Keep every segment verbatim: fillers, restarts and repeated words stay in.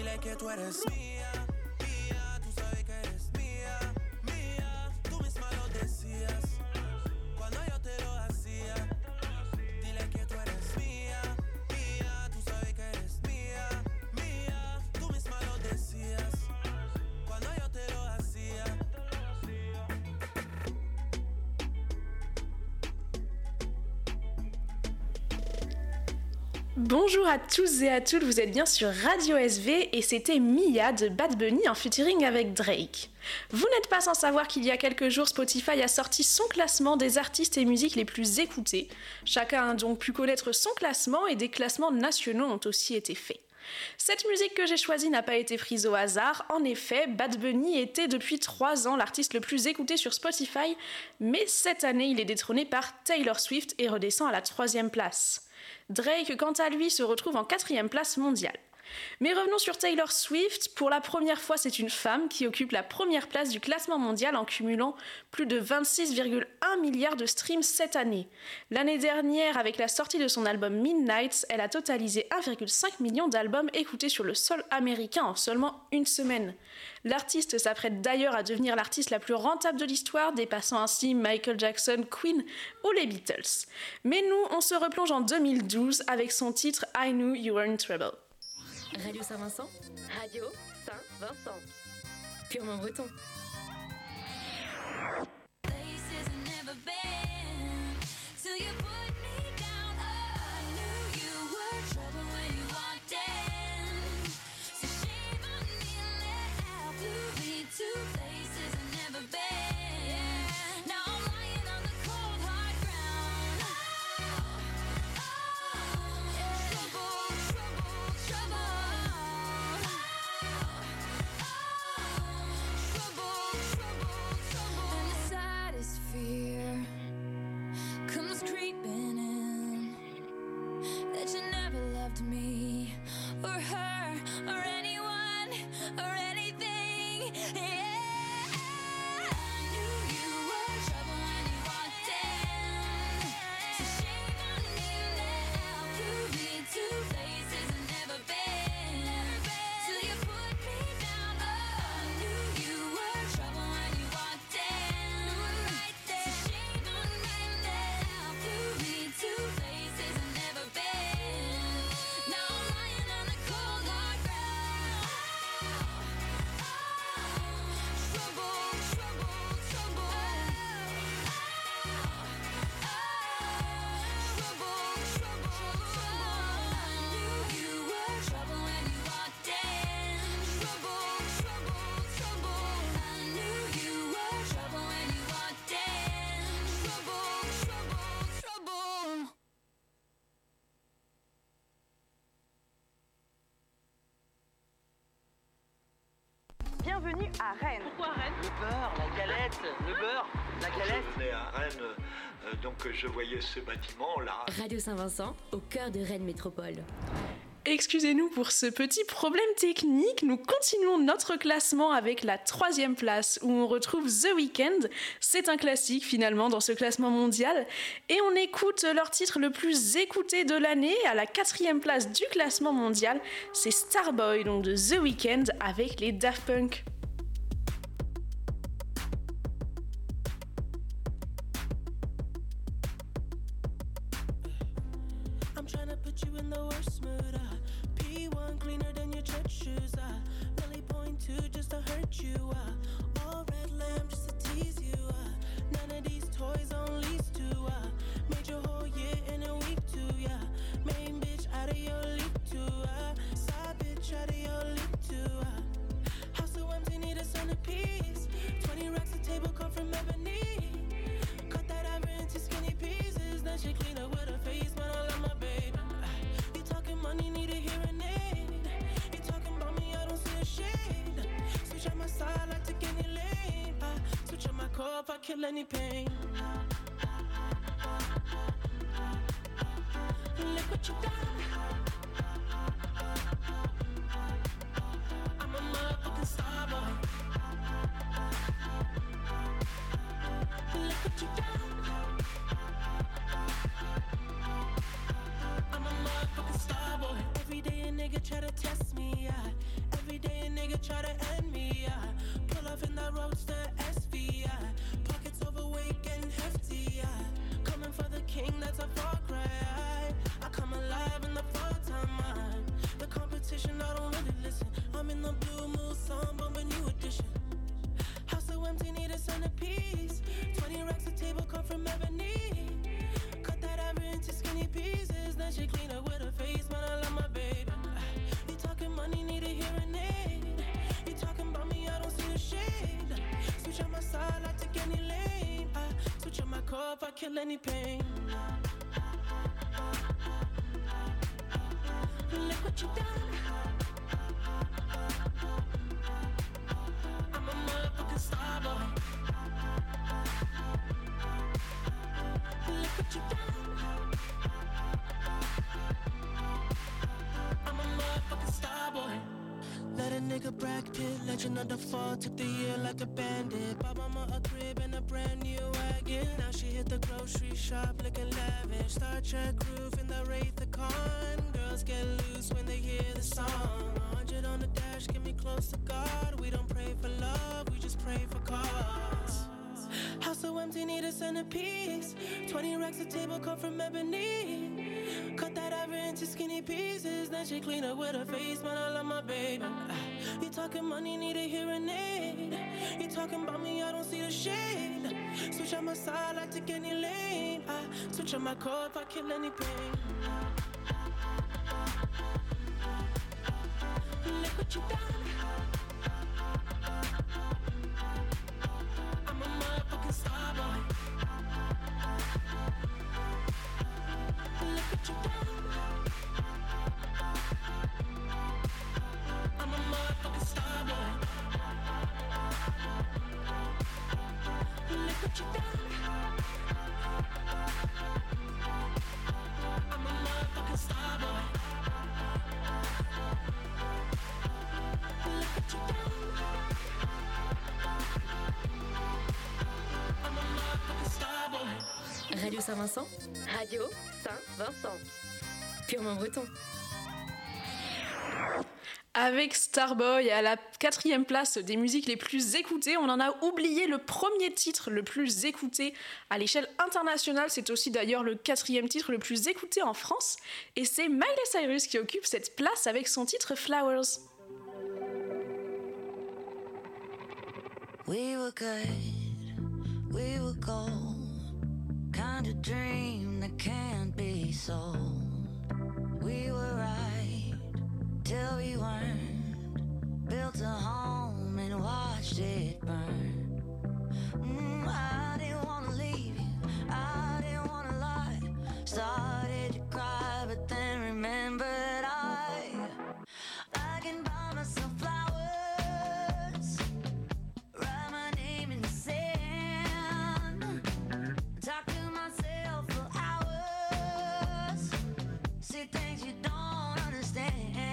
Dile que tú eres mía, mía, tú sabes que eres mía, mía. Tú misma lo decías cuando yo te lo hacía. Dile que tú eres mía, mía, tú sabes que eres mía, mía. Tú misma lo decías cuando yo te lo hacía. Bonjour à tous et à toutes, vous êtes bien sur Radio S V et c'était Mia de Bad Bunny en featuring avec Drake. Vous n'êtes pas sans savoir qu'il y a quelques jours, Spotify a sorti son classement des artistes et musiques les plus écoutés. Chacun a donc pu connaître son classement et des classements nationaux ont aussi été faits. Cette musique que j'ai choisie n'a pas été prise au hasard. En effet, Bad Bunny était depuis trois ans l'artiste le plus écouté sur Spotify, mais cette année, il est détrôné par Taylor Swift et redescend à la troisième place. Drake, quant à lui, se retrouve en quatrième place mondiale. Mais revenons sur Taylor Swift. Pour la première fois, c'est une femme qui occupe la première place du classement mondial en cumulant plus de vingt-six virgule un milliards de streams cette année. L'année dernière, avec la sortie de son album Midnight, elle a totalisé un virgule cinq million d'albums écoutés sur le sol américain en seulement une semaine. L'artiste s'apprête d'ailleurs à devenir l'artiste la plus rentable de l'histoire, dépassant ainsi Michael Jackson, Queen ou les Beatles. Mais nous, on se replonge en deux mille douze avec son titre I Knew You Were in Trouble. Radio Saint-Vincent. Radio Saint-Vincent. Purement breton. Bienvenue à Rennes. Pourquoi Rennes? Le beurre, la galette, le beurre, la galette. Je venais à Rennes, euh, donc je voyais ce bâtiment là. Radio Saint-Vincent, au cœur de Rennes Métropole. Excusez-nous pour ce petit problème technique, nous continuons notre classement avec la troisième place où on retrouve The Weeknd. C'est un classique finalement dans ce classement mondial et on écoute leur titre le plus écouté de l'année à la quatrième place du classement mondial. C'est Starboy donc de The Weeknd avec les Daft Punk. I'm trying to put you in the worst mood. Uh, P one cleaner than your church shoes. Uh, Nelly point two just to hurt you. Uh, all red lamb just to tease you. Uh, none of these toys on lease to. Uh, made your whole year in a week too. Yeah, main bitch out of your league too. Uh, side bitch out of your league too. Uh, house so empty need a centerpiece. Twenty racks a table come from ebony. Cut that ever into skinny pieces. Then she clean up with her face, man. I love my baby. You talking money, need a hearing aid. You talking about me, I don't see a shade. Switch on my side, like take any lane. I switch on my core if I kill any pain. Look what you done. I'm a motherfucking star boy. Look what you done. I'm a motherfucking star boy. Every day a nigga try to test me, yeah. call if I kill any pain. Look what you done. I'm a motherfucking star boy. Look what you done. I'm a motherfucking star boy. Let a nigga Brad Pitt, legend of the fall, took the year like a bandit. Bought mama a crib and a brand new wagon. Now she hit the grocery shop looking lavish. Star Trek roof in the Wraith the Con. Girls get loose when they hear the song. one hundred on the dash, get me close to God. We don't pray for love, we just pray for cause. House so empty, need a centerpiece. twenty racks of table cut from ebony. Cut that ever into skinny pieces. Then she clean up with her face, man, I love my baby. uh, You talking money, need a hearing aid. You talking about me, I don't see the shade. Switch on my side, I take any lane. I switch on my core if I kill any pain. Look what you done. I'm a motherfucking star boy. Look what you done. I'm a motherfucking star boy. Look what you done. I'm a motherfucking star boy. Look what you done. I'm a motherfucking star boy. Radio Saint-Vincent. Radio Saint-Vincent. Purement breton. Avec Starboy à la quatrième place des musiques les plus écoutées, on en a oublié le premier titre le plus écouté à l'échelle internationale. C'est aussi d'ailleurs le quatrième titre le plus écouté en France. Et c'est Miley Cyrus qui occupe cette place avec son titre Flowers. We were good, we were gold, kind of dream that can't be sold. We were right till we weren't, built a home and watched it burn. Mm, I didn't want to leave you, I didn't want to lie. Started to cry but then remembered I I can buy myself flowers, write my name in the sand, talk to myself for hours, see things you don't understand.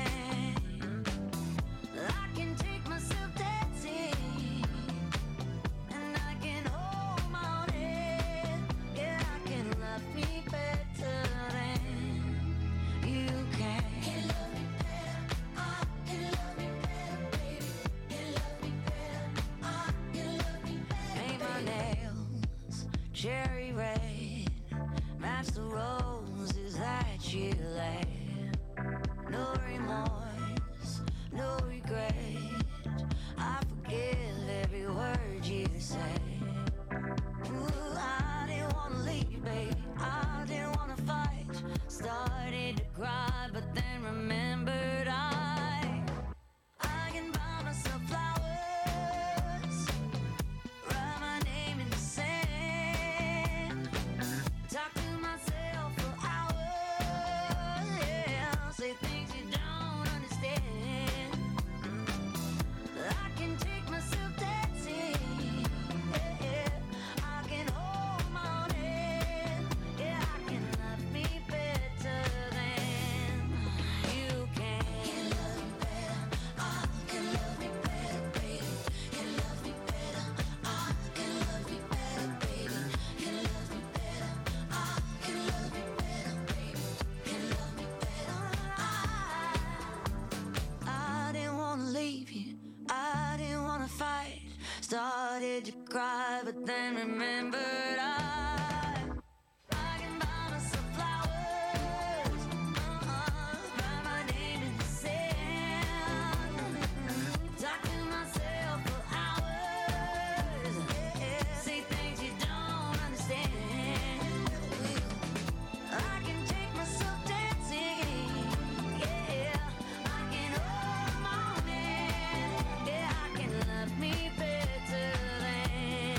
I can take myself dancing, and I can hold my own head. Yeah, I can love me better than you can. Can love me better, I can love me better, baby. Can love me better, I can love me better. Paint my nails cherry red, match the roses that you laid. No remorse, no regret, I forgive every word you say. Ooh, I didn't wanna leave, babe, I didn't wanna fight. Started to cry, but then remembered I I can buy myself flowers, write my name in the sand, talk to myself for hours, yeah, say things you don't understand. I can take myself dancing, yeah, yeah. I can hold my own head, yeah, I can love me better than you can. Can love me better, I can love me better, baby. Can love me better, I can love me better, baby. Can love me better, I can love me better, baby. Can love me better, I I didn't wanna leave you, I didn't wanna fight. Started to cry, but then remembered I I can buy myself flowers, uh-huh, write my name in the sand, talk to myself for hours, yeah, say things you don't understand. I can take myself dancing, yeah, I can hold my own hand, yeah, I can love me better than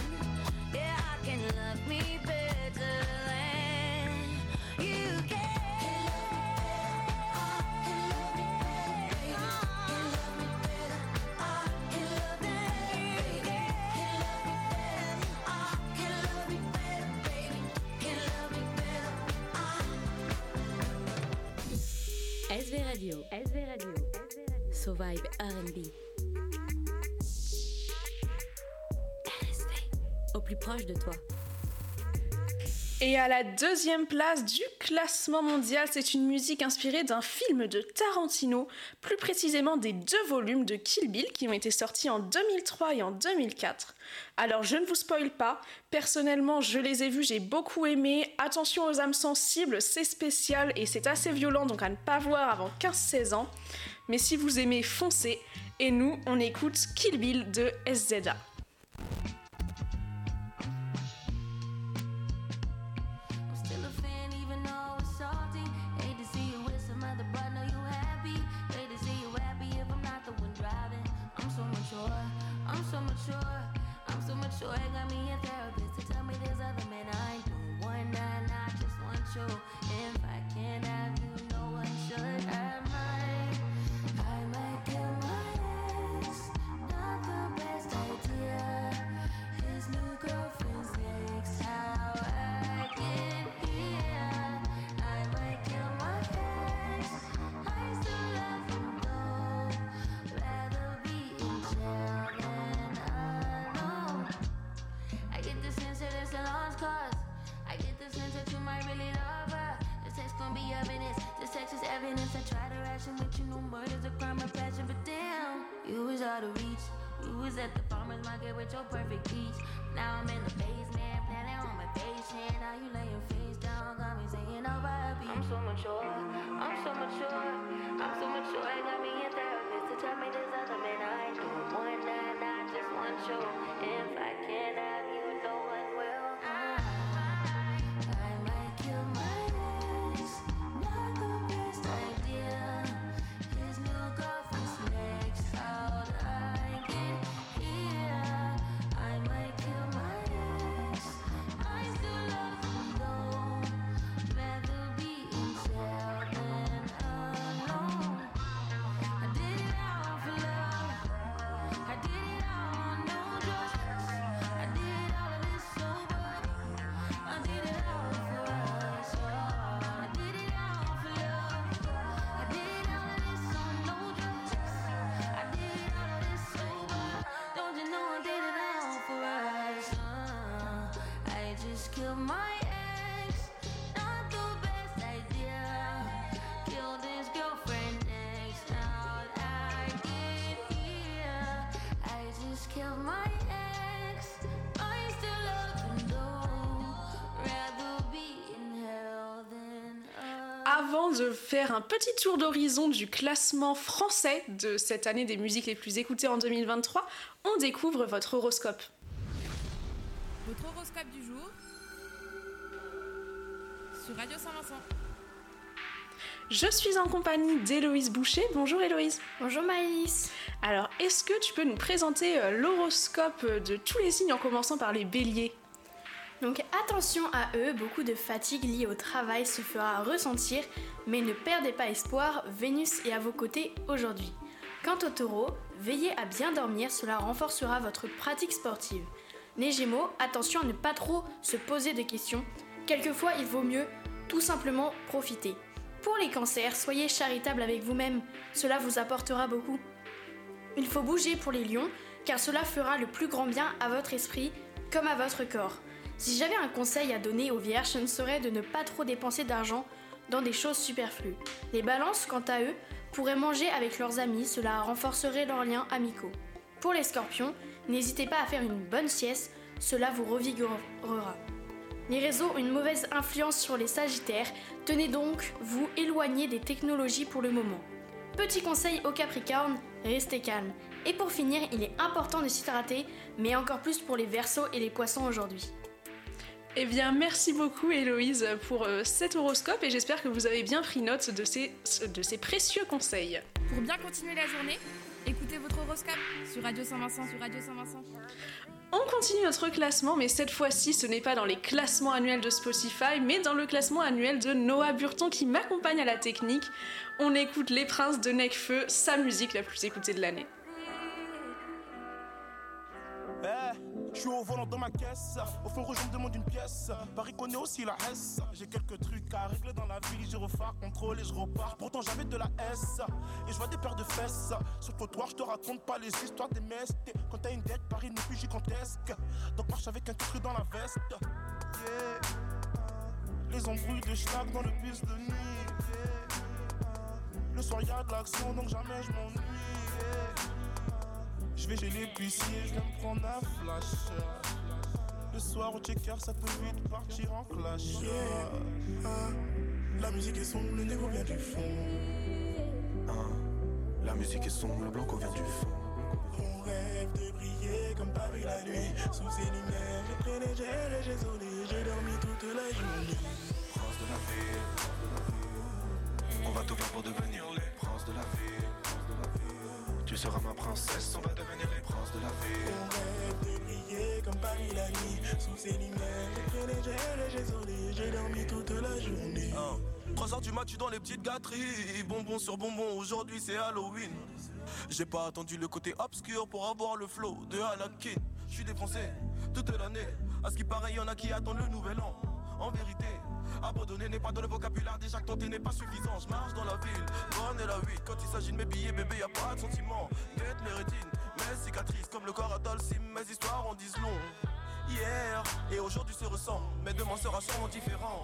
S V Radio. S V Radio. So Vibe R and B. R S V. Au plus proche de toi. Et à la deuxième place du classement mondial, c'est une musique inspirée d'un film de Tarantino, plus précisément des deux volumes de Kill Bill qui ont été sortis en deux mille trois et en deux mille quatre. Alors je ne vous spoil pas, personnellement je les ai vus, j'ai beaucoup aimé. Attention aux âmes sensibles, c'est spécial et c'est assez violent, donc à ne pas voir avant quinze seize ans. Mais si vous aimez, foncez. Et nous, on écoute Kill Bill de S Z A. At the farmer's market with your perfect peach. Now I'm in the basement, planning on my patient. Now you laying face down, got me saying over a beat. I'm so mature, I'm so mature, I'm so mature. It got me in therapist to tell me there's other men I do. One night, not just one show. If I can't have you, no one will. I, I might kill my ex, not the best idea. His new girlfriend's next out. I get Avant de faire un petit tour d'horizon du classement français de cette année des musiques les plus écoutées en deux mille vingt-trois, on découvre votre horoscope. Votre horoscope du jour sur Radio Saint-Vincent. Je suis en compagnie d'Héloïse Boucher. Bonjour Héloïse. Bonjour Maëlys. Alors, est-ce que tu peux nous présenter l'horoscope de tous les signes en commençant par les béliers ? Donc attention à eux, beaucoup de fatigue liée au travail se fera ressentir, mais ne perdez pas espoir, Vénus est à vos côtés aujourd'hui. Quant aux taureaux, veillez à bien dormir, cela renforcera votre pratique sportive. Les gémeaux, attention à ne pas trop se poser de questions, quelquefois il vaut mieux tout simplement profiter. Pour les cancers, soyez charitable avec vous-même, cela vous apportera beaucoup. Il faut bouger pour les lions, car cela fera le plus grand bien à votre esprit comme à votre corps. Si j'avais un conseil à donner aux vierges, ce serait de ne pas trop dépenser d'argent dans des choses superflues. Les balances, quant à eux, pourraient manger avec leurs amis, cela renforcerait leurs liens amicaux. Pour les scorpions, n'hésitez pas à faire une bonne sieste, cela vous revigorera. Les réseaux ont une mauvaise influence sur les sagittaires, tenez donc vous éloigner des technologies pour le moment. Petit conseil aux capricornes, restez calme. Et pour finir, il est important de s'hydrater, mais encore plus pour les verseaux et les poissons aujourd'hui. Eh bien, merci beaucoup Héloïse pour euh, cet horoscope et j'espère que vous avez bien pris note de ces, de ces précieux conseils. Pour bien continuer la journée, écoutez votre horoscope sur Radio Saint-Vincent, sur Radio Saint-Vincent. On continue notre classement, mais cette fois-ci, ce n'est pas dans les classements annuels de Spotify, mais dans le classement annuel de Noah Burton qui m'accompagne à la technique. On écoute Les Princes de Necfeu, sa musique la plus écoutée de l'année. Hey, Je suis au volant dans ma caisse. Au fond, je me demande une pièce. Paris connaît aussi la S. J'ai quelques trucs à régler dans la ville. Je refais contrôle et je repars. Pourtant, j'avais de la S. Et je vois des paires de fesses. Sur le trottoir, je te raconte pas les histoires des mestes. Quand t'as une dette, Paris n'est plus gigantesque. Donc, marche avec un titre dans la veste. Yeah. Les embrouilles de schnack dans le bus de nuit. Yeah. Le soir, y'a de l'action, donc jamais je m'ennuie. Yeah. Je vais chez l'épicier, je vais me prendre un flash. Le soir au checker, ça peut vite partir en clash. Yeah. Ah. La musique est sombre, le négro vient du fond. Ah. La musique est sombre, le blanco vient du fond. On rêve de briller comme Paris la nuit. Sous ces lumières, j'ai pris les gels et j'ai sonné. J'ai dormi toute la journée. Prince de la ville, on va tout faire pour devenir les princes de la ville. Tu seras ma princesse, on va devenir les princes de la ville. On rêve de briller comme Paris la nuit. Sous ces lumières, j'ai pris les gels et j'ai sonné. J'ai dormi toute la journée. Oh. trois heures du mat, tu dans les petites gâteries. Bonbons sur bonbons, aujourd'hui c'est Halloween. J'ai pas attendu le côté obscur pour avoir le flow de Halakin. J'suis défoncé toute l'année. À ce qui paraît, y'en a qui attendent le nouvel an. En vérité, abandonner n'est pas dans le vocabulaire. Déjà que tenter n'est pas suffisant. Je marche dans la ville, bonne et la huit. Quand il s'agit de mes billets, bébé, y'a pas de sentiment. Guette mes rétines, mes cicatrices. Comme le corps à Dolcim, mes histoires en disent long. Hier et aujourd'hui se ressemblent, mais demain sera sûrement différent.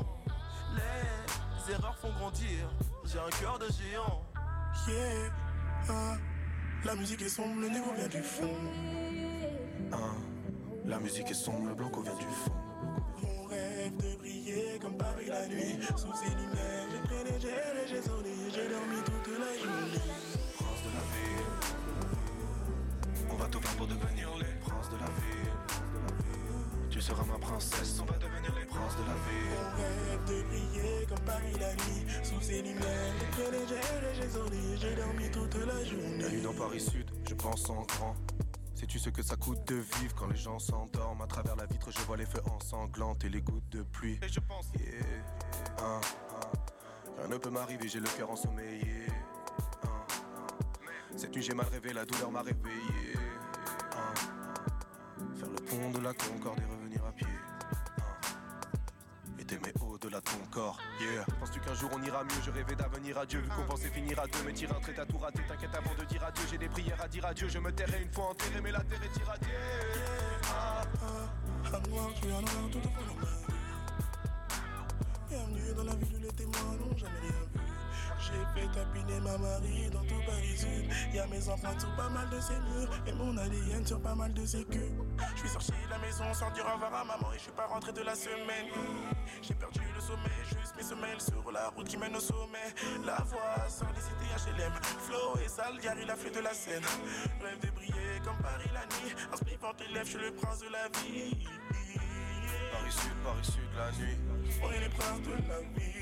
Les erreurs font grandir. J'ai un cœur de géant. Yeah, ah. La musique est sombre, le négro vient du fond. Ah. La musique est sombre, le blanco vient du fond. On rêve de briller comme Paris la nuit. Sous ces lumières, j'ai pris les gels et j'ai sonné. J'ai dormi toute la journée. Prince de la ville, on va tout faire pour devenir les princes de la ville. Tu seras ma princesse, on va devenir les princes de la ville. On rêve de briller comme Paris la nuit. Sous ces lumières, j'ai pris les gels et j'ai sonné. J'ai dormi toute la journée. La nuit dans Paris Sud, je pense en grand. Sais-tu ce que ça coûte de vivre quand les gens s'endorment? À travers la vitre, je vois les feux ensanglantes et les gouttes de pluie. Et je pense, yeah. ah, ah. Rien ne peut m'arriver, j'ai le cœur ensommeillé. ah, ah. Cette nuit, j'ai mal rêvé, la douleur m'a réveillé. ah, ah. Faire le pont de la Concorde et revenir à pied. T'aimer au-delà de ton corps, yeah. Penses-tu qu'un jour on ira mieux? Je rêvais d'avenir à Dieu. Vu qu'on pensait finir à deux, mais tire un trait à tout raté. T'inquiète avant de dire adieu, j'ai des prières à dire adieu. Je me tairai une fois enterré, mais la terre est irradiée. Ah, ah, un noir, tu es un noir, tout au fond de ma vie. Bienvenue dans la ville où les témoins n'ont jamais rien vu. J'ai fait tapiner ma Marie dans tout Paris Sud. Y'a mes empreintes sur pas mal de ses murs et mon A D N sur pas mal de ses culs. J'suis sorti de la maison sans dire au revoir à maman et j'suis pas rentré de la semaine. J'ai perdu le sommeil, juste mes semelles sur la route qui mène au sommet. La voix sort des cités H L M, Flo et Sal, Gary, la flûte de la Seine. Rêve de briller comme Paris la nuit. Un spliff en tes lèvres, j'suis le prince de la vie. Paris Sud, Paris Sud, la nuit. On est les princes de la vie.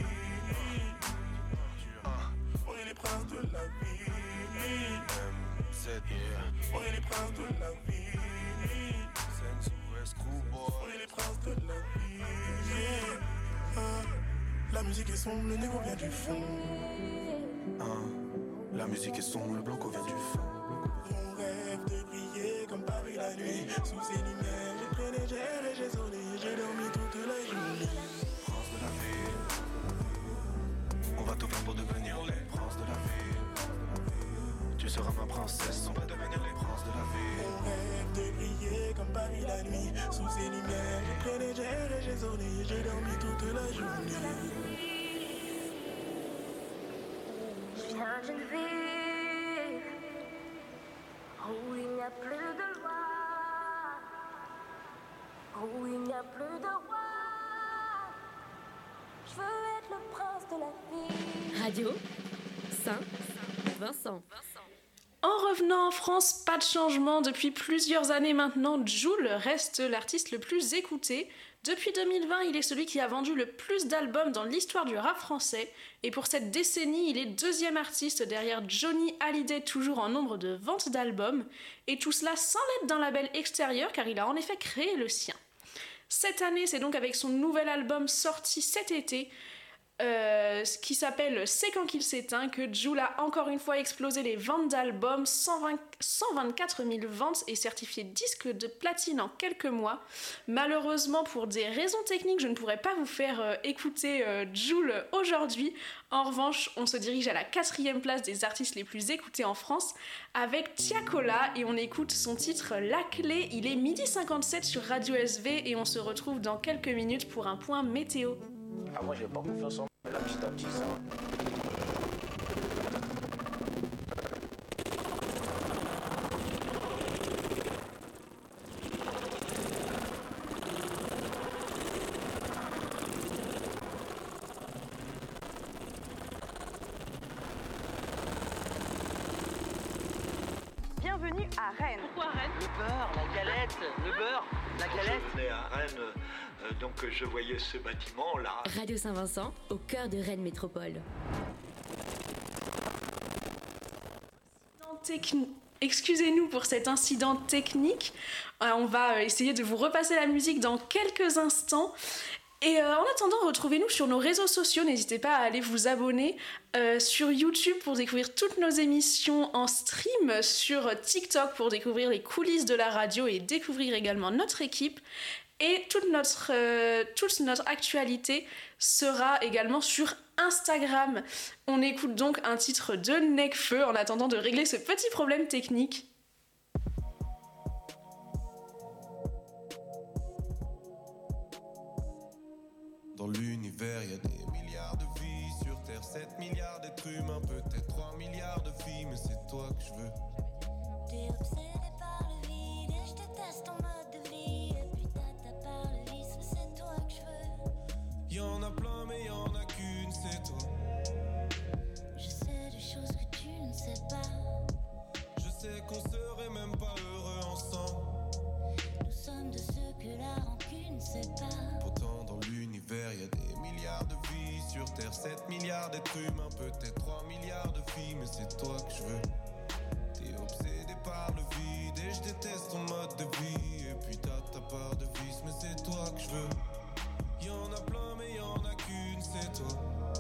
On est les princes de la vie. M Z, yeah. On est les princes de la vie. Sensu, Screwboy. On est les princes de la vie. Yeah. Ah. La musique est sombre, le négro vient du fond. Ah. La musique est sombre, le blanco vient du fond. On rêve de briller comme Paris la nuit. Sous ces lumières, j'ai pris les gels et j'ai sonné. J'ai dormi toute la journée. Prince de la ville, on va tout faire pour devenir les princes de la ville. Tu seras ma princesse, on va devenir les princes de la ville. On rêve de briller comme Paris la nuit. Sous ces lumières, j'ai pris les gels et j'ai sonné. J'ai dormi toute la journée. Je viens d'une ville où il n'y a plus de loi, où il n'y a plus de roi. Je veux être le prince de la vie. Radio Saint-Vincent. En revenant en France, pas de changement. Depuis plusieurs années maintenant, Jul reste l'artiste le plus écouté. Depuis deux mille vingt, il est celui qui a vendu le plus d'albums dans l'histoire du rap français. Et pour cette décennie, il est deuxième artiste derrière Johnny Hallyday, toujours en nombre de ventes d'albums. Et tout cela sans l'aide d'un label extérieur, car il a en effet créé le sien. Cette année, c'est donc avec son nouvel album sorti cet été, euh, qui s'appelle C'est quand qu'il s'éteint, que Jul a encore une fois explosé les ventes d'albums, cent vingt, cent vingt-quatre mille ventes et certifié disque de platine en quelques mois. Malheureusement, pour des raisons techniques, je ne pourrais pas vous faire euh, écouter euh, Jul aujourd'hui. En revanche, on se dirige à la quatrième place des artistes les plus écoutés en France avec Tiakola et on écoute son titre La Clé. Il est midi cinquante-sept sur Radio S V et on se retrouve dans quelques minutes pour un point météo. Ah, moi j'ai pas confiance en moi, là, petit à petit, ça. Bienvenue à Rennes. Pourquoi Rennes? Le beurre, la galette, le beurre, la galette. Je venais à Rennes, euh, donc je voyais ce bâtiment là. Radio Saint-Vincent, au cœur de Rennes Métropole. Techn- Excusez-nous pour cet incident technique. Euh, on va essayer de vous repasser la musique dans quelques instants. Et euh, en attendant, retrouvez-nous sur nos réseaux sociaux. N'hésitez pas à aller vous abonner euh, sur YouTube pour découvrir toutes nos émissions en stream, sur TikTok pour découvrir les coulisses de la radio et découvrir également notre équipe. Et toute notre, euh, toute notre actualité sera également sur Instagram. On écoute donc un titre de Nekfeu en attendant de régler ce petit problème technique. Dans l'univers, il y a des milliards de vies. Sur Terre, sept milliards d'êtres humains, peut-être trois milliards de filles, mais c'est toi que je veux. T'es obsédé par le vide et je déteste ton mode de vie. Et puis t'as par le vice, mais c'est toi que je veux. Y'en a plein, mais y'en a qu'une, c'est toi. Je sais des choses que tu ne sais pas. Je sais qu'on serait même pas heureux ensemble. Nous sommes de ceux que la rancune sépare. Pourtant dans l'univers, il y a des milliards de vies. Sur Terre, sept milliards d'êtres humains, peut-être trois milliards de filles, mais c'est toi que je veux. T'es obsédé par le vide et je déteste ton mode de vie. Et puis t'as ta part de vice, mais c'est toi que je veux. Y'en a plein, mais y'en a qu'une, c'est toi.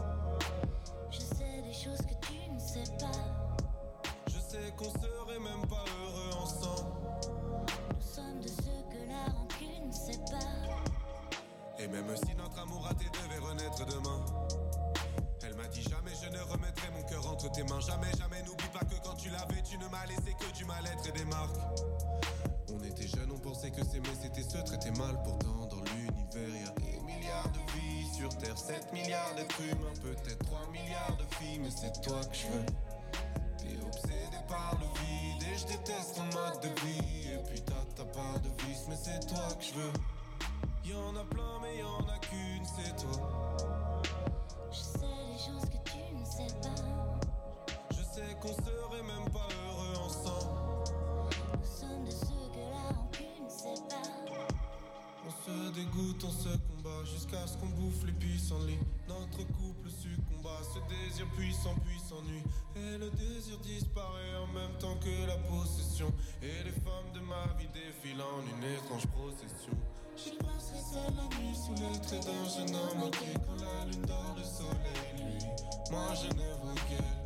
Je sais des choses que tu ne sais pas. Je sais qu'on serait même pas heureux ensemble. Nous sommes de ceux que la rancune sépare. Et même si notre amour raté devait renaître demain, elle m'a dit jamais je ne remettrai mon cœur entre tes mains. Jamais, jamais, n'oublie pas que quand tu l'avais, tu ne m'as laissé que du mal-être et des marques. On était jeunes, on pensait que s'aimer c'était se traiter mal. Pourtant dans l'univers, il y a des milliards de vies. Sur Terre, sept milliards d'êtres humains, peut-être trois milliards de filles, mais c'est toi que je veux. T'es obsédé par le vide et je déteste ton mode de vie. Et puis t'as ta part de vice, mais c'est toi que je veux. Y'en a plein, mais y'en a qu'une, c'est toi. Je sais des choses que tu ne sais pas. Je sais qu'on serait même pas heureux ensemble. Nous sommes de ceux que la rancune sépare. On se dégoûte, on se combat jusqu'à ce qu'on bouffe les pissenlits. Notre couple succomba, ce désir puissant puis s'ennuie. Et le désir disparaît en même temps que la possession. Et les femmes de ma vie défilent en une étrange procession. J'y penserai seul la nuit sous les traits d'un jeune homme qui quand la lune dort, le soleil lui. Moi je ne vois qu'elle.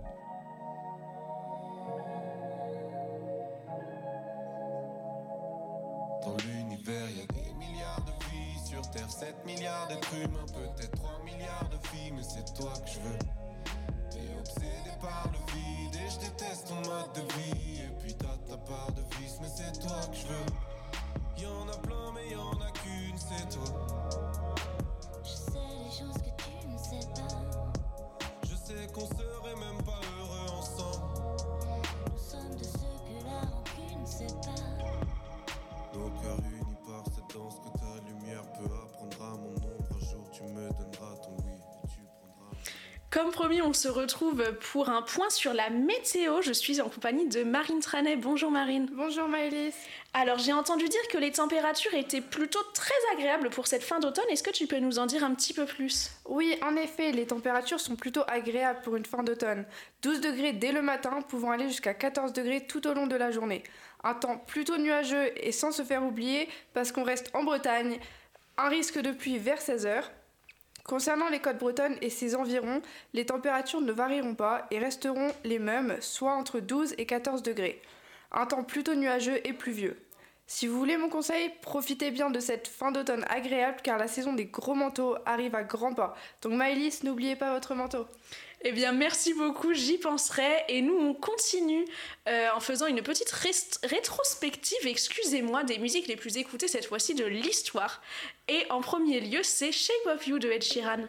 Dans l'univers, il y a des milliards de vies. Sur Terre, sept milliards d'êtres humains, peut-être trois milliards de filles, mais c'est toi que je veux. T'es obsédé par le vide et je déteste ton mode de vie. Et puis t'as ta part de vice, mais c'est toi que je veux. Y'en a plein, mais y'en a qu'une, c'est toi. Je sais des choses que tu ne sais pas. Je sais qu'on serait même pas heureux ensemble. Nous sommes de ceux que la rancune sépare. Nos cœurs unis par cette danse que ta lumière peut apprendre à mon ombre. Un jour tu me donneras ton oui et tu prendras. Comme promis, on se retrouve pour un point sur la météo. Je suis en compagnie de Marine Tranet. Bonjour Marine. Bonjour Maëlys. Alors j'ai entendu dire que les températures étaient plutôt très agréables pour cette fin d'automne. Est-ce que tu peux nous en dire un petit peu plus ? Oui, en effet, les températures sont plutôt agréables pour une fin d'automne. douze degrés dès le matin, pouvant aller jusqu'à quatorze degrés tout au long de la journée. Un temps plutôt nuageux et sans se faire oublier, parce qu'on reste en Bretagne, un risque de pluie vers seize heures. Concernant les côtes bretonnes et ses environs, les températures ne varieront pas et resteront les mêmes, soit entre douze et quatorze degrés. Un temps plutôt nuageux et pluvieux. Si vous voulez mon conseil, profitez bien de cette fin d'automne agréable car la saison des gros manteaux arrive à grands pas. Donc Maëlys, n'oubliez pas votre manteau. Eh bien, merci beaucoup, j'y penserai. Et nous, on continue euh, en faisant une petite rest- rétrospective, excusez-moi, des musiques les plus écoutées, cette fois-ci de l'histoire. Et en premier lieu, c'est Shape of You de Ed Sheeran.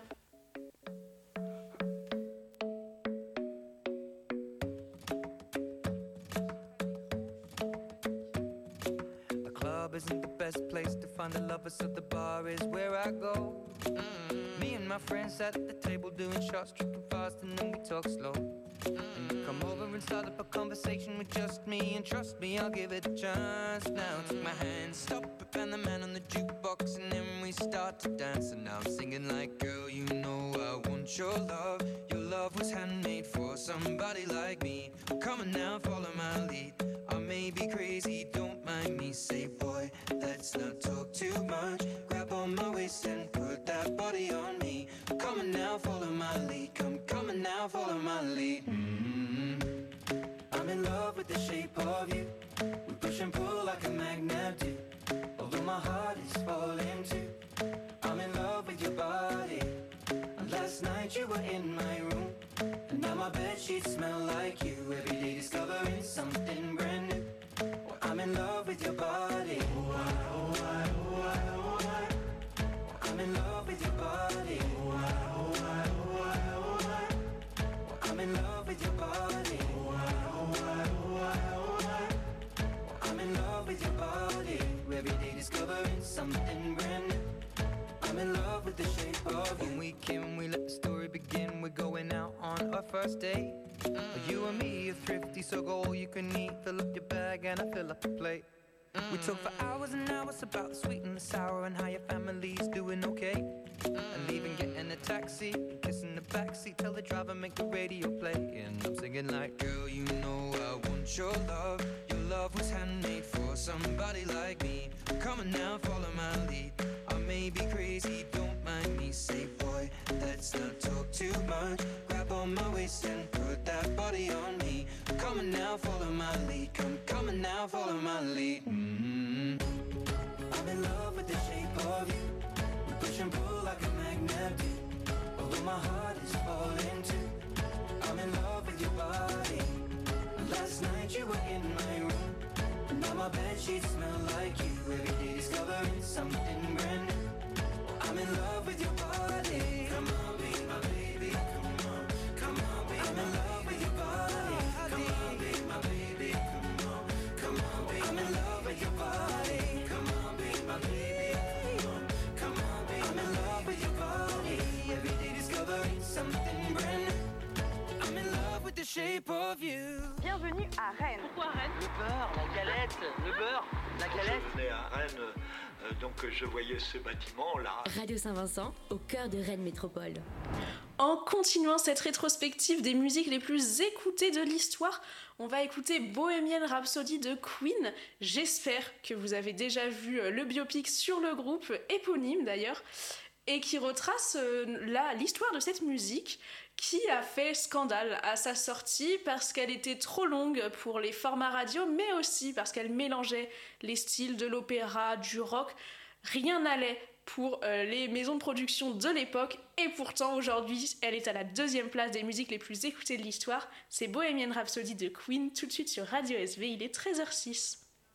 The club isn't the best place to find a lover, so the bar is where I go. Mm-hmm. Me and my friends sat at the table doing shots, tripping fast, and then we talk slow. Mm-hmm. And you come over and start up a conversation with just me, and trust me, I'll give it a chance. Now take my hand, stop it, and the man on the jukebox, and then we start to dance. And now I'm singing like, girl, you know I want your love. Your love was handmade for somebody like me. Come on now, follow my lead. I may be crazy, don't mind me. Say, boy, let's not talk too much. Grab on my waist and put that body on me. Come on now, follow my lead. Come, come on now, follow my lead. Mm-hmm. I'm in love with the shape of you. We push and pull like a magnet do. Although my heart is falling too. I'm in love with your body. And last night you were in my room. And now my bedsheets smell like you. Every day discovering something brand new. Well, I'm in love with your body. Oh, I, oh, I, oh, I, oh, I. I'm in love with your body. Oh, I, oh, I, oh, I, oh, I. Well, I'm in love with your body. Oh, I, oh, I, oh, I, oh, I. Well, I'm in love with your body. Every day discovering something brand new. I'm in love with the shape of you. When we came, we let the story begin. We're going out on our first date. Mm. You and me are thrifty, so go all you can eat. Fill up your bag and I fill up the plate. Mm. We talk for hours and hours about the sweet and the sour and how your family's doing okay. Mm. And even getting a taxi, kissing the backseat, tell the driver make the radio play. And I'm singing like, girl, you know I want your love. Your love was handmade for somebody like me. Come on now, follow my lead. I may be crazy, don't mind me. Say, boy, let's not talk too much. Grab on my waist and put that body on me. Come on now, follow my lead. Come, come on now, follow my lead. Mm-hmm. I'm in love with the shape of you. We push and pull like a magnet do. Although my heart is falling too. I'm in love with your body. Last night you were in my room. And now my bedsheets smell like you. Every day discovering something brand new. I'm in love with your body. Come on, be my baby. Come on, come on, be I'm in love with your body. Come on, be my baby. Come on, come on, be I'm in love with your body. Come on, be my baby. Come on, come on, be I'm in love with your body. Every day discovering something brand new. I'm in love with the shape of you. Bienvenue à Rennes. Pourquoi Rennes? Le beurre, la galette, le beurre, la galette. Je venais à Rennes, euh, donc je voyais ce bâtiment là. Radio Saint-Vincent, au cœur de Rennes Métropole. En continuant cette rétrospective des musiques les plus écoutées de l'histoire, on va écouter Bohemian Rhapsody de Queen. J'espère que vous avez déjà vu le biopic sur le groupe, éponyme d'ailleurs, et qui retrace euh, la, l'histoire de cette musique qui a fait scandale à sa sortie parce qu'elle était trop longue pour les formats radio, mais aussi parce qu'elle mélangeait les styles de l'opéra, du rock. Rien n'allait pour euh, les maisons de production de l'époque, et pourtant aujourd'hui elle est à la deuxième place des musiques les plus écoutées de l'histoire. C'est Bohemian Rhapsody de Queen, tout de suite sur Radio S V, il est treize heures six.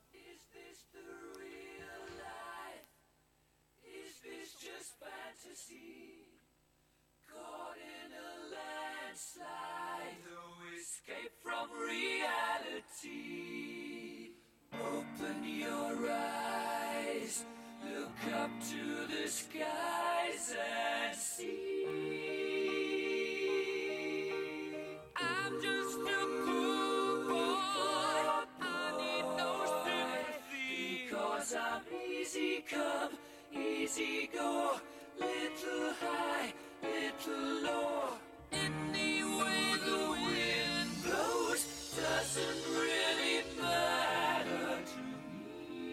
Escape from reality. Open your eyes, look up to the skies and see. I'm just a poor boy, I need no sympathy. Because I'm easy come, easy go, little high, little low. Anyway the wind blows doesn't really matter to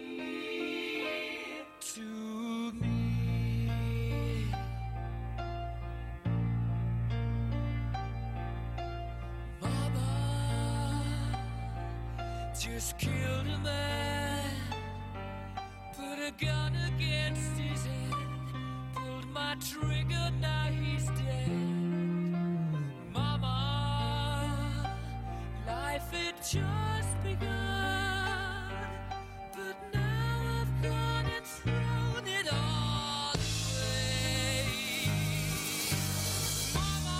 me, to me. just killed a man, put a gun against his head, pulled my trigger, now he's dead. Mama, life had just begun, but now I've gone and thrown it all away. Mama,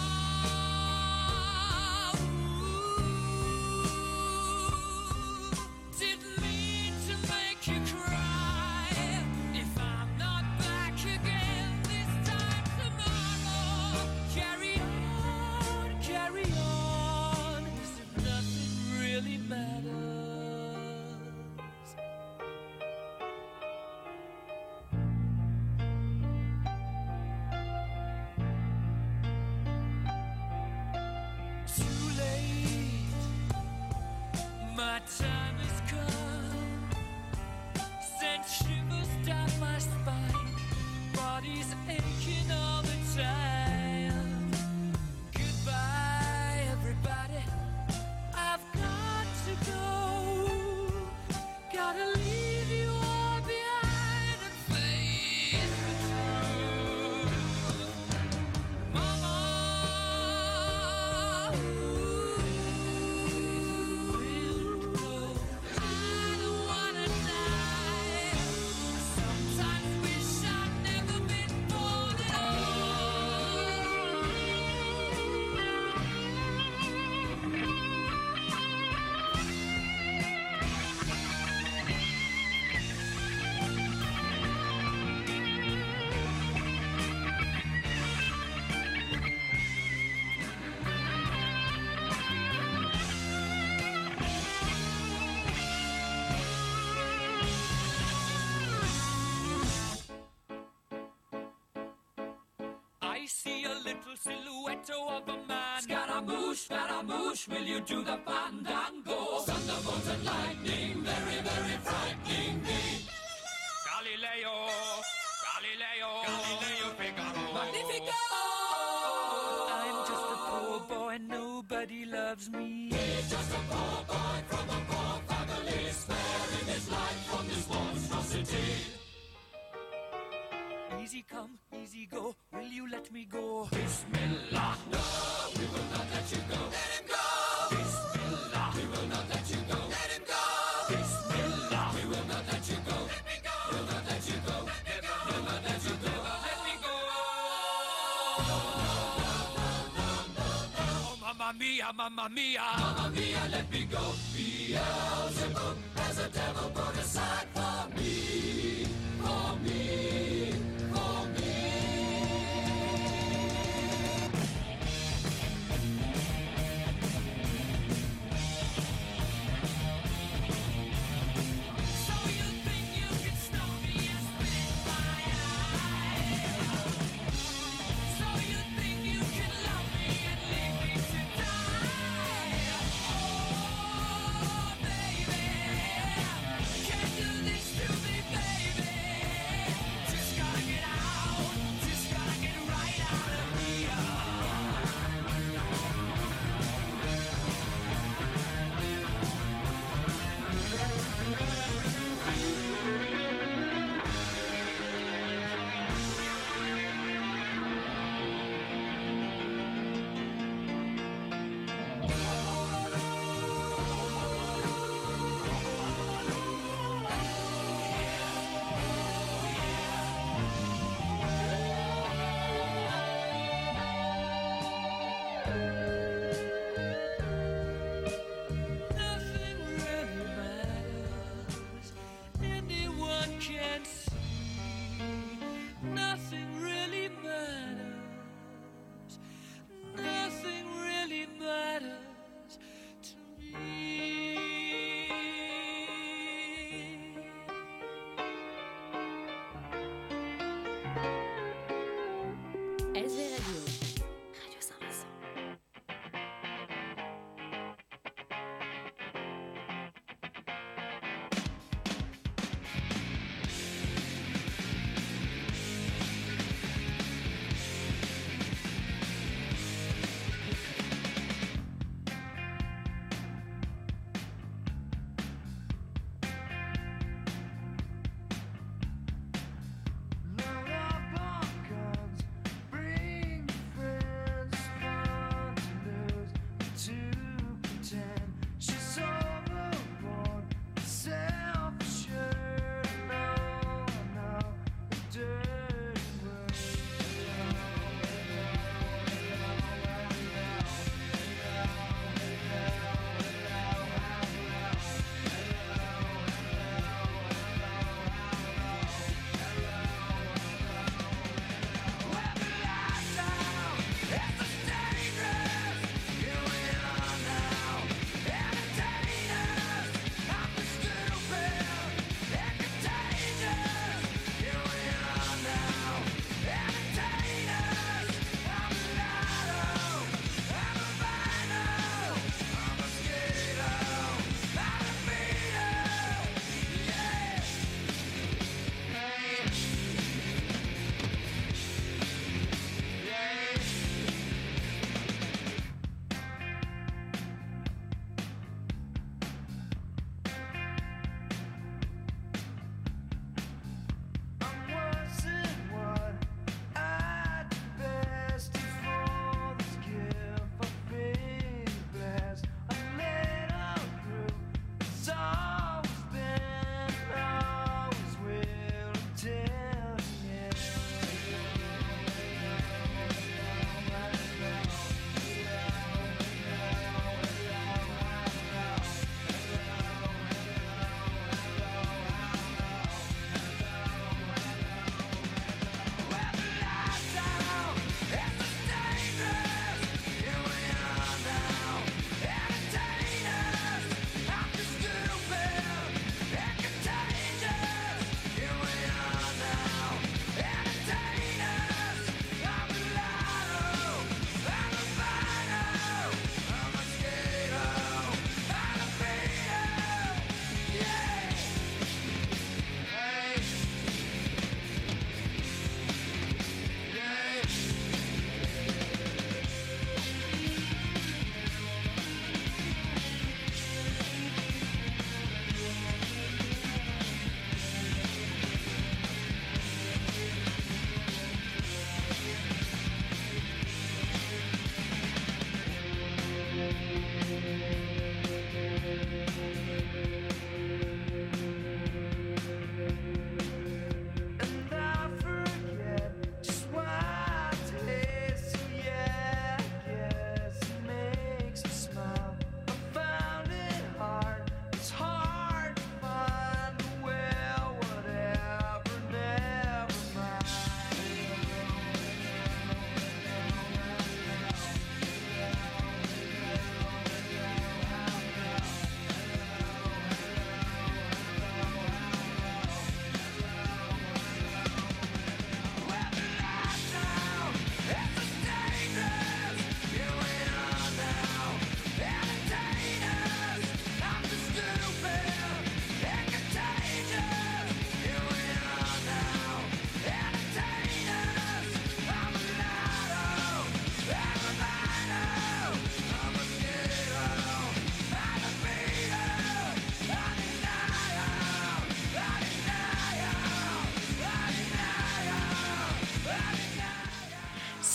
ooh, didn't mean to make you cry. If I'm not back again this time tomorrow, carry on, carry on, as if nothing really matters. Too late, my time has come. Sent shivers down my spine, body's aching all the time. Goodbye, everybody, I've got to go. Gotta leave you all behind and face the truth. Mama, I don't wanna die. Sometimes wish I'd never been born at I see a little silhouette of a man. Scaramouche, Scaramouche, will you do the fandango? Thunderbolt and lightning, very, very frightening me. Galileo, Galileo, Galileo Figaro. Magnifico! I'm just a poor boy, nobody loves me. He's just a poor boy from a poor family, sparing his life from this monstrosity. Easy come, easy go, will you let me go? Bismillah, no, we will not let you go. Let him go! Bismillah, we will not let you go. Let him go! Bismillah, we will not let you go. Let me go! We'll not let you go. Let me go! We'll not let you go. Let me go! Oh, mamma mia, mamma mia, mamma mia, let me go. Beelzebub has a devil put aside for me, for me, for me. So you think you can stop me and spit in my eye? So you think you can love me and leave me to die? Oh, baby, can't do this to me, baby. Just gotta get out, just gotta get right out of here. Nothing really matters. Anyone can see. Nothing really matters. Nothing really matters to me. S V Radio. Radio Saint-Vincent.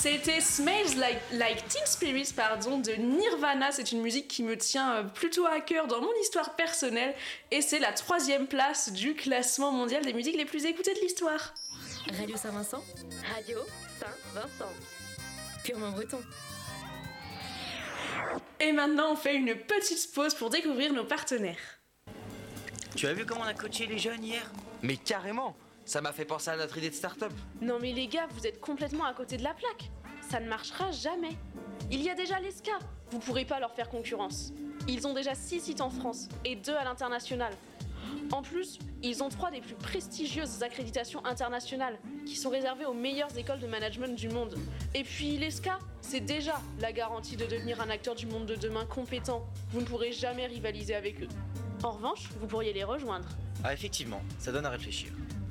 C'était Smells Like, like Teen Spirit pardon, de Nirvana. C'est une musique qui me tient plutôt à cœur dans mon histoire personnelle et c'est la troisième place du classement mondial des musiques les plus écoutées de l'histoire. Radio Saint-Vincent. Radio Saint-Vincent. Purement breton. Et maintenant, on fait une petite pause pour découvrir nos partenaires. Tu as vu comment on a coaché les jeunes hier? Mais carrément! Ça m'a fait penser à notre idée de start-up. Non mais les gars, vous êtes complètement à côté de la plaque. Ça ne marchera jamais. Il y a déjà l'E S C A. Vous pourrez pas leur faire concurrence. Ils ont déjà six sites en France et deux à l'international. En plus, ils ont trois des plus prestigieuses accréditations internationales qui sont réservées aux meilleures écoles de management du monde. Et puis l'E S C A, c'est déjà la garantie de devenir un acteur du monde de demain compétent. Vous ne pourrez jamais rivaliser avec eux. En revanche, vous pourriez les rejoindre. Ah effectivement, ça donne à réfléchir.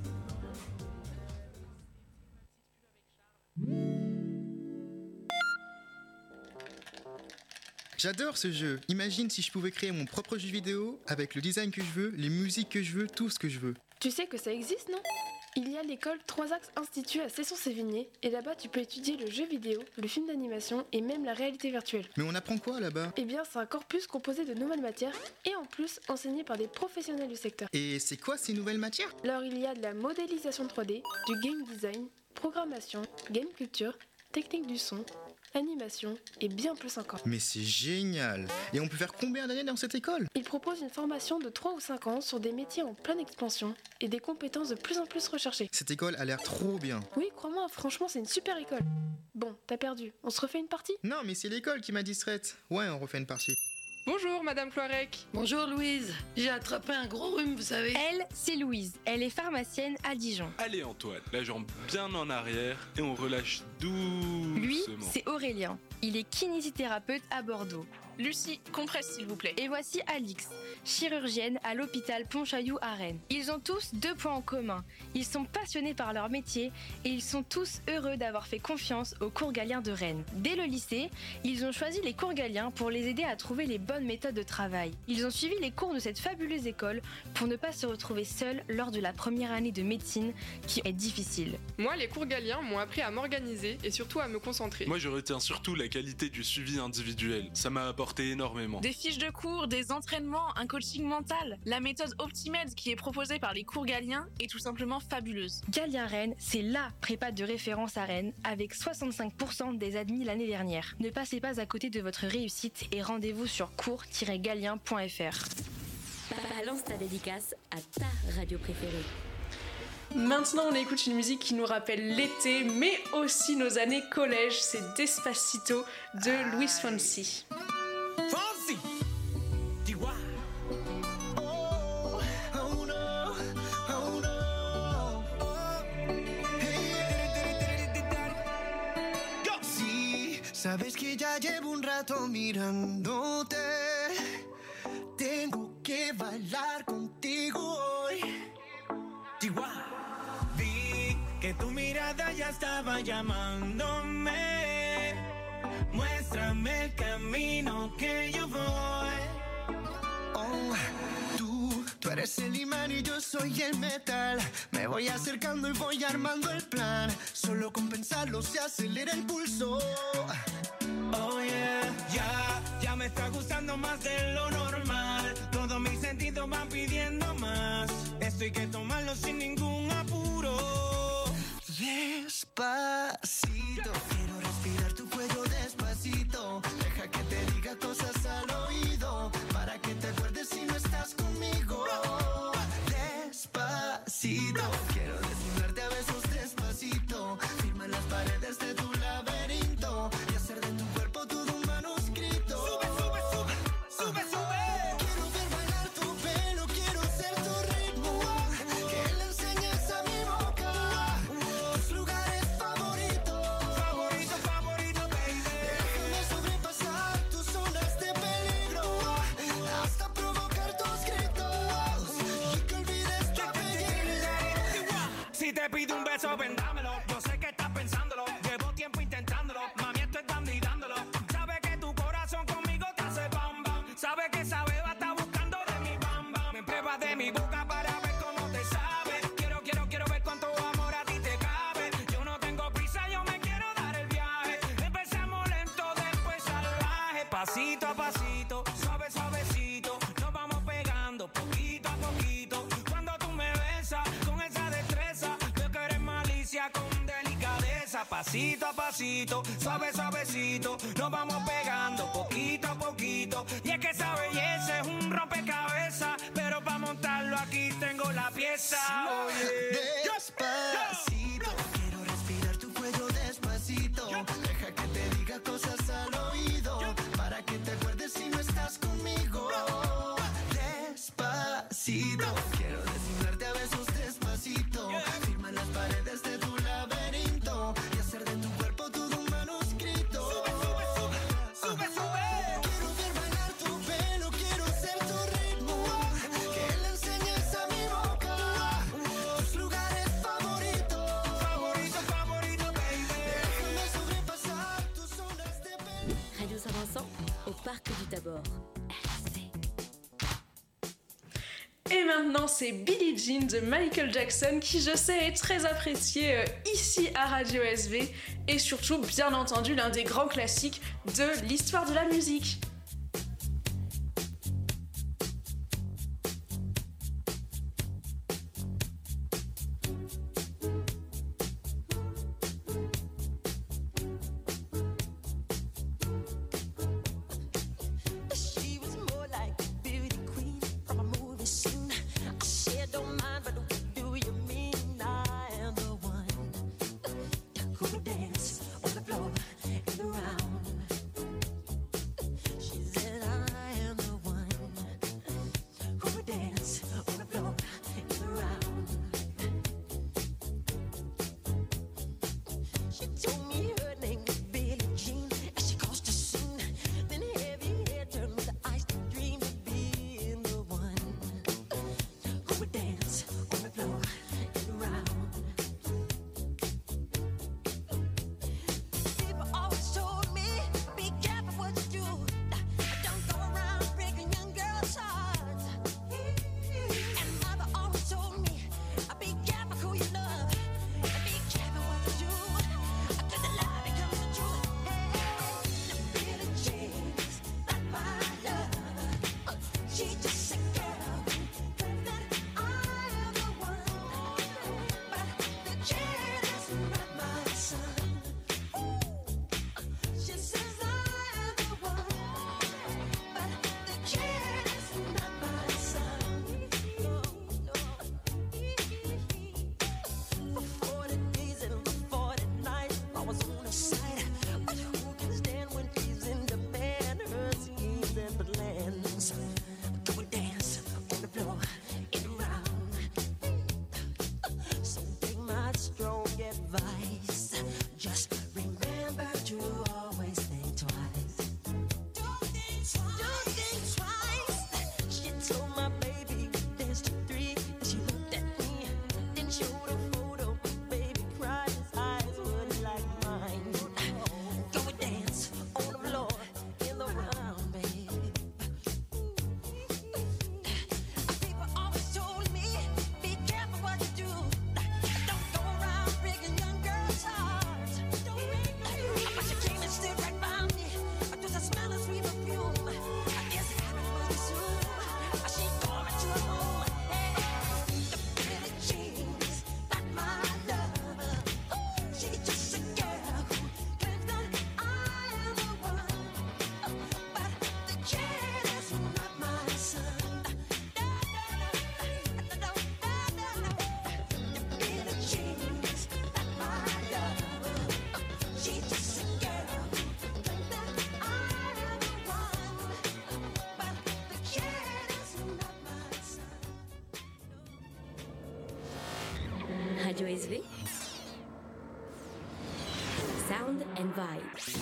J'adore ce jeu. Imagine si je pouvais créer mon propre jeu vidéo avec le design que je veux, les musiques que je veux, tout ce que je veux. Tu sais que ça existe, non? Il y a l'école Trois Axes Institut à Cesson-Sévigné et là-bas tu peux étudier le jeu vidéo, le film d'animation et même la réalité virtuelle. Mais on apprend quoi là-bas? Eh bien c'est un corpus composé de nouvelles matières et en plus enseigné par des professionnels du secteur. Et c'est quoi ces nouvelles matières? Alors il y a de la modélisation trois D, du game design, programmation, game culture, technique du son, animation et bien plus encore. Mais c'est génial! Et on peut faire combien d'années dans cette école? Il propose une formation de trois ou cinq ans sur des métiers en pleine expansion et des compétences de plus en plus recherchées. Cette école a l'air trop bien. Oui, crois-moi, franchement c'est une super école. Bon, t'as perdu, on se refait une partie? Non, mais c'est l'école qui m'a distraite. Ouais, on refait une partie. Bonjour Madame Cloirec. Bonjour Louise, j'ai attrapé un gros rhume, vous savez. Elle, c'est Louise, elle est pharmacienne à Dijon. Allez Antoine, la jambe bien en arrière et on relâche doucement. Lui, c'est Aurélien, il est kinésithérapeute à Bordeaux. Lucie, compresse s'il vous plaît. Et voici Alix, chirurgienne à l'hôpital Pontchaillou à Rennes. Ils ont tous deux points en commun. Ils sont passionnés par leur métier et ils sont tous heureux d'avoir fait confiance aux cours Galien de Rennes. Dès le lycée, ils ont choisi les cours Galien pour les aider à trouver les bonnes méthodes de travail. Ils ont suivi les cours de cette fabuleuse école pour ne pas se retrouver seuls lors de la première année de médecine qui est difficile. Moi, les cours Galien m'ont appris à m'organiser et surtout à me concentrer. Moi, je retiens surtout la qualité du suivi individuel. Ça m'a apporté énormément. Des fiches de cours, des entraînements, un coaching mental. La méthode Optimed qui est proposée par les cours Galien est tout simplement fabuleuse. Galien Rennes, c'est LA prépa de référence à Rennes avec soixante-cinq pour cent des admis l'année dernière. Ne passez pas à côté de votre réussite et rendez-vous sur cours tiret galien point f r. Balance ta dédicace à ta radio préférée. Maintenant, on écoute une musique qui nous rappelle l'été, mais aussi nos années collège. C'est Despacito de Luis Fonsi. Fonsi! Chihuahua! Oh, oh no, oh no. Go! Sí, sabes que ya llevo un rato mirándote. Tengo que bailar contigo hoy. Chihuahua. Vi que tu mirada ya estaba llamándome. Muéstrame el camino que yo voy. Oh, tú, tú eres el imán y yo soy el metal. Me voy acercando y voy armando el plan. Solo con pensarlo se acelera el pulso. Oh yeah, ya, ya me está gustando más de lo normal. Todos mis sentidos van pidiendo más. Esto hay que tomarlo sin ningún apuro. Despacito, quiero respirar tu cuello despacito. Deja que te diga cosas al oído, para que te acuerdes si no estás conmigo. Despacito, quiero desnudarte a besos despacito. Firma en las paredes de tu laberinto y hacer de tu cuerpo todo un manuscrito. Sube, sube, sube, sube, sube. Quiero ver bailar tu pelo, quiero ser tu ritmo. Que le enseñes a mi boca tus lugares favoritos. Pasito a pasito, suave suavecito, nos vamos pegando poquito a poquito. Cuando tú me besas con esa destreza, veo que eres malicia con delicadeza. Pasito a pasito, suave suavecito, nos vamos pegando poquito a poquito. Y es que esa belleza es un rompecabezas, pero para montarlo aquí tengo la pieza. Oye, Despacito, quiero respirar tu cuello despacito. Deja que te diga cosas al oído, para que te acuerdes si no estás conmigo. Despacito, quiero desnudarte a besos despacito. Firma las paredes de tu laberinto y hacer de tu cuerpo todo un manuscrito. Sube, sube, sube. Quiero ver bailar tu pelo, quiero ser tu ritmo. Que le enseñes a mi boca tus lugares favoritos. Favorito, favorito, baby. Déjame sobrepasar tus ondas de pelo. Radio Saint-Vincent, au parc du Tabor. Et maintenant, c'est Billie Jean de Michael Jackson qui, je sais, est très apprécié euh, ici à Radio S V et surtout, bien entendu, l'un des grands classiques de l'histoire de la musique. She was more like a beauty queen from a movie scene. I said, don't mind, but what do you mean? I am the one who would dance on the floor and around. She said, I am the one who would dance on the floor and around. She told me her name was Billie Jean as she caused a scene. Then heavy hair turned with the eyes to dream of being the one who would dance on the floor and around. People always told me, be careful what you do. Don't go around breaking young girls' hearts. And mother always told me, be careful who you love. Be careful what you do. Cause the lie becomes the truth. Hey, Billie Jean's not my love. She just a girl who claims that I am the one. But the kid is not my son. She says I am the one. But the kid is not my son. No, no. For forty days and forty nights I was on her side. But who can stand when she's in demand? Her schemes and plans. Do a dance on the floor and around. So take my strong advice. Just remember to always think twice. Don't think twice. She told my baby dance to three. Then she looked at me, then showed a photo. Baby cried, his eyes were like mine. Go and dance on the floor in the round, babe. People always told me, be careful what you do. Don't go around breaking young girls' hearts. But she came and stood right by me. Through the smell of sweet perfume. I guess it happened pretty soon. She called me to her home. Hey, the Billie Jean's not my love. She's just a girl who claims that I am the one. But the kid is not my son. The Billie Jean's not my love. She's just a girl who claims that I am the one. But the kid is not my son. Radio S V. Sound and Vibe.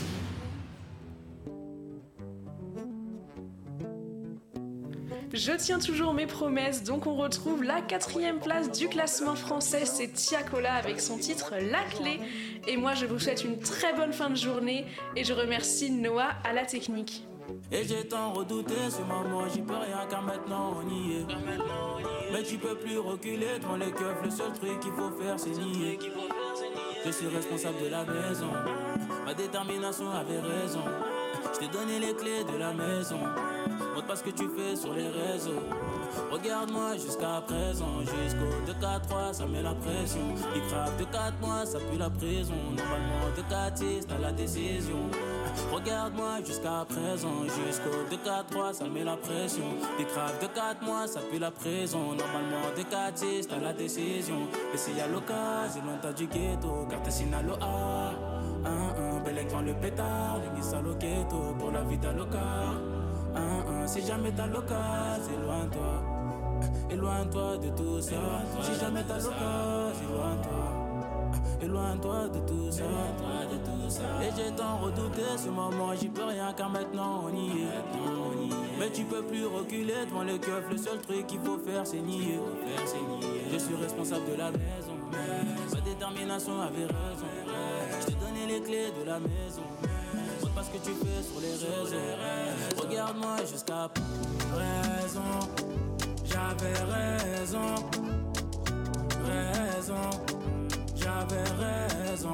Je tiens toujours mes promesses, donc on retrouve la quatrième place du classement français, c'est Tiakola avec son titre La Clé. Et moi je vous souhaite une très bonne fin de journée et je remercie Noah à la technique. Et j'ai tant redouté, c'est ma mort, j'y peux rien car maintenant on y est. Mais tu peux plus reculer devant les keufs, le seul truc qu'il faut faire c'est nier. Je suis responsable de la maison, ma détermination avait raison. Je t'ai donné les clés de la maison. Montre pas ce que tu fais sur les réseaux. Regarde-moi jusqu'à présent. Jusqu'au deux quatre trois, ça met la pression. Il craque de quatre mois, ça pue la prison. Normalement de quatre six, t'as la décision. Regarde-moi jusqu'à présent. Jusqu'au deux quatre trois, ça met la pression. Il craque de quatre mois, ça pue la prison. Normalement de quatre six, t'as la décision. Et s'il y a l'occasion, loin t'as du ghetto. Car t'es sinalo A. Un, un, bel devant le pétard. Les guisses à l'oqueto pour la vie t'as local. Un, un, si jamais t'as l'occasion, éloigne-toi. Éloigne-toi de tout ça. Si jamais t'as l'occasion, éloigne-toi. Éloigne-toi de tout ça. Et j'ai tant redouté ce moment, j'y peux rien car maintenant on y est. Mais tu peux plus reculer devant les keufs, le seul truc qu'il faut faire c'est nier. Je suis responsable de la maison, ma détermination avait raison. Je t'ai donné les clés de la maison. Montre pas ce que tu fais sur les réseaux. Regarde-moi jusqu'à raison. J'avais raison, raison, j'avais raison,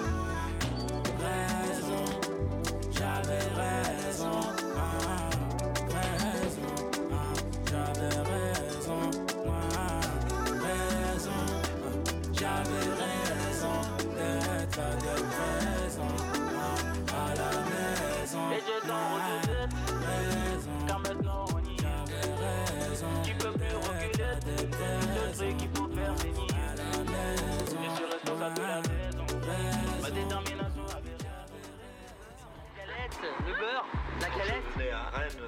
raison, j'avais raison, ah, raison, ah, j'avais raison, ah, raison, ah, j'avais raison d'être là, d'être présent ah, à la maison. Et j'ai tant redouté, raison, car maintenant on y est. Tu peux plus reculer, le truc qu'il faut faire c'est nier. Je suis responsable de la maison. Ma détermination avait La galette, le beurre, la galette. Je venais à Rennes.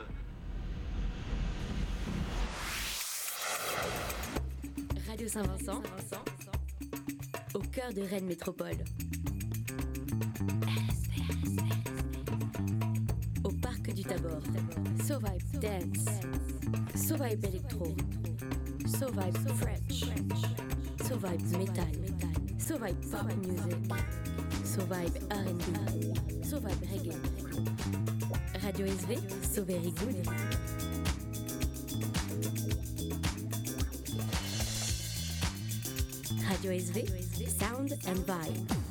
Radio Saint-Vincent, au cœur de Rennes Métropole. Au parc du Tabor, So Vibe Dance, So Vibe Electro, So Vibe French, So Vibe Metal, So Vibe Pop Music, So Vibe R and B, So Vibe Reggae. Radio S V, So Very Good. Radio S V, Sound and Vibe.